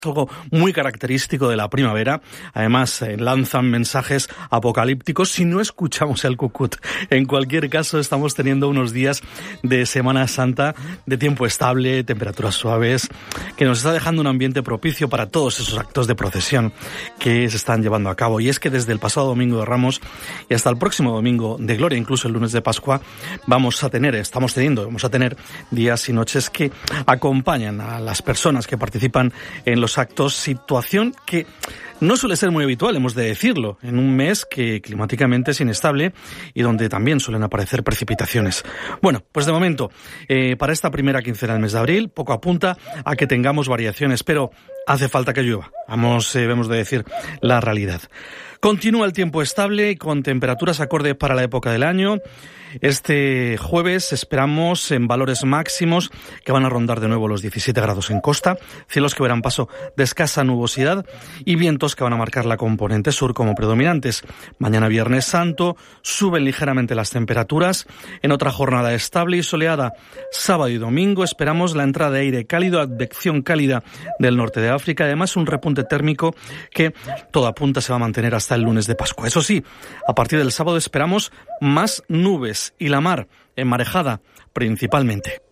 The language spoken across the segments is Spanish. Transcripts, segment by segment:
algo muy característico de la primavera. Además, lanzan mensajes apocalípticos si no escuchamos el cucut. En cualquier caso, estamos teniendo unos días de Semana Santa, de tiempo estable, temperaturas suaves, que nos está dejando un ambiente propicio para todos esos actos de procesión que se están llevando a cabo. Y es que desde el pasado Domingo de Ramos y hasta el próximo Domingo de Gloria, incluso el lunes de Pascua, vamos a tener días y noches que acompañan a las personas que participan en los actos, situación que no suele ser muy habitual, hemos de decirlo, en un mes que climáticamente es inestable y donde también suelen aparecer precipitaciones. Bueno, pues de momento, para esta primera quincena del mes de abril, poco apunta a que tengamos variaciones, pero hace falta que llueva. Debemos de decir la realidad. Continúa el tiempo estable y con temperaturas acorde para la época del año. Este jueves esperamos en valores máximos que van a rondar de nuevo los 17 grados en costa, cielos que verán paso de escasa nubosidad y vientos que van a marcar la componente sur como predominantes. Mañana Viernes Santo suben ligeramente las temperaturas. En otra jornada estable y soleada, sábado y domingo, esperamos la entrada de aire cálido, advección cálida del norte de África, además un repunte térmico que todo apunta se va a mantener hasta el lunes de Pascua. Eso sí, a partir del sábado esperamos más nubes y la mar enmarejada principalmente.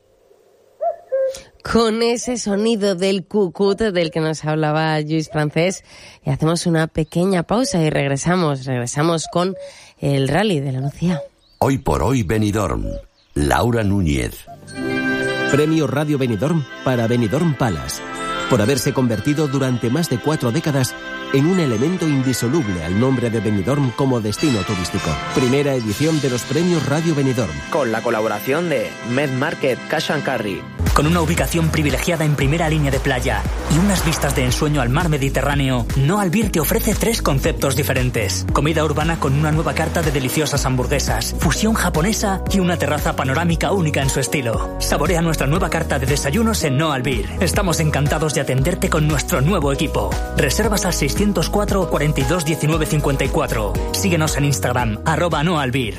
Con ese sonido del cucut del que nos hablaba Lluís Francés, y hacemos una pequeña pausa y regresamos con el Rally de la Lucía. Hoy por hoy Benidorm, Laura Núñez. Premio Radio Benidorm para Benidorm Palace, por haberse convertido durante más de 4 décadas en un elemento indisoluble al nombre de Benidorm como destino turístico. Primera edición de los premios Radio Benidorm. Con la colaboración de Medmarket Cash & Carry. Con una ubicación privilegiada en primera línea de playa y unas vistas de ensueño al mar Mediterráneo, No Albir te ofrece 3 conceptos diferentes. Comida urbana con una nueva carta de deliciosas hamburguesas, fusión japonesa y una terraza panorámica única en su estilo. Saborea nuestra nueva carta de desayunos en No Albir. Estamos encantados de atenderte con nuestro nuevo equipo. Reservas al 604 42 19 54. Síguenos en Instagram, @noalbir.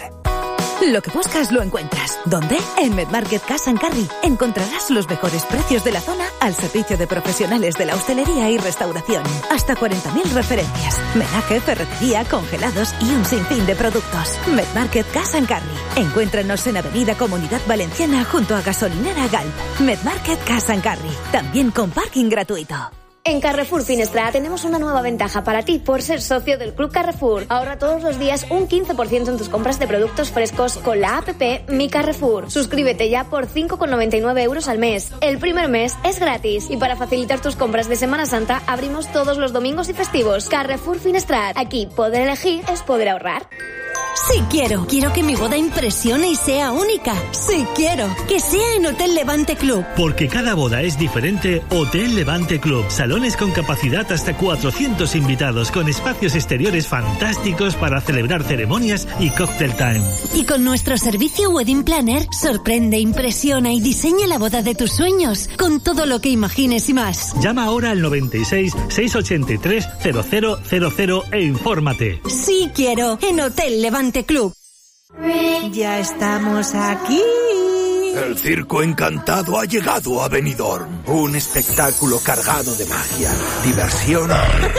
Lo que buscas lo encuentras. ¿Dónde? En Medmarket Cash & Carry. Encontrarás los mejores precios de la zona al servicio de profesionales de la hostelería y restauración. Hasta 40.000 referencias. Menaje, ferretería, congelados y un sinfín de productos. Medmarket Cash & Carry. Encuéntranos en Avenida Comunidad Valenciana junto a Gasolinera Galp. Medmarket Cash & Carry. También con parking gratuito. En Carrefour Finestrat tenemos una nueva ventaja para ti por ser socio del Club Carrefour. Ahorra todos los días un 15% en tus compras de productos frescos con la app Mi Carrefour. Suscríbete ya por 5,99 € al mes. El primer mes es gratis y para facilitar tus compras de Semana Santa abrimos todos los domingos y festivos. Carrefour Finestrat. Aquí poder elegir es poder ahorrar. Sí quiero que mi boda impresione y sea única. Sí quiero que sea en Hotel Levante Club. Porque cada boda es diferente, Hotel Levante Club. Salones con capacidad hasta 400 invitados, con espacios exteriores fantásticos para celebrar ceremonias y cocktail time. Y con nuestro servicio Wedding Planner, sorprende, impresiona y diseña la boda de tus sueños, con todo lo que imagines y más. Llama ahora al 96 683 0000 e infórmate. Sí quiero en Hotel Levante Club. Ya estamos aquí. El Circo Encantado ha llegado a Benidorm. Un espectáculo cargado de magia, diversión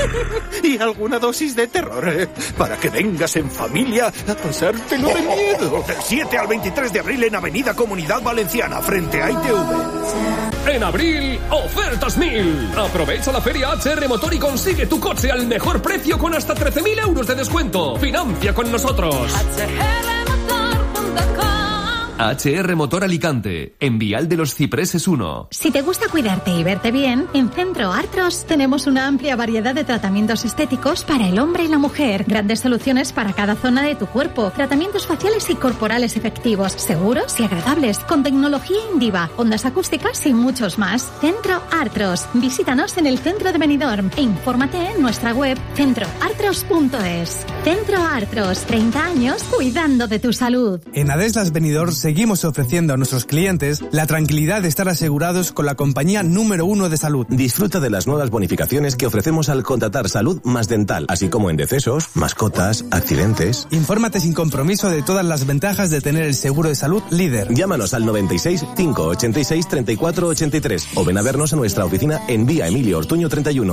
y alguna dosis de terror. Para que vengas en familia a pasártelo de miedo. Del 7 al 23 de abril en Avenida Comunidad Valenciana, frente a ITV. En abril, ofertas 1000. Aprovecha la feria HR Motor y consigue tu coche al mejor precio con hasta 13.000 € de descuento. Financia con nosotros. HR Motor Alicante, en Vial de los Cipreses 1. Si te gusta cuidarte y verte bien, en Centro Artros tenemos una amplia variedad de tratamientos estéticos para el hombre y la mujer. Grandes soluciones para cada zona de tu cuerpo. Tratamientos faciales y corporales efectivos, seguros y agradables, con tecnología Indiva, ondas acústicas y muchos más. Centro Artros. Visítanos en el centro de Benidorm e infórmate en nuestra web centroartros.es. Centro Artros, 30 años cuidando de tu salud. En Adeslas Benidorm se seguimos ofreciendo a nuestros clientes la tranquilidad de estar asegurados con la compañía número 1 de salud. Disfruta de las nuevas bonificaciones que ofrecemos al contratar salud más dental, así como en decesos, mascotas, accidentes. Infórmate sin compromiso de todas las ventajas de tener el seguro de salud líder. Llámanos al 96 586 34 83 o ven a vernos a nuestra oficina en Vía Emilio Ortuño 31.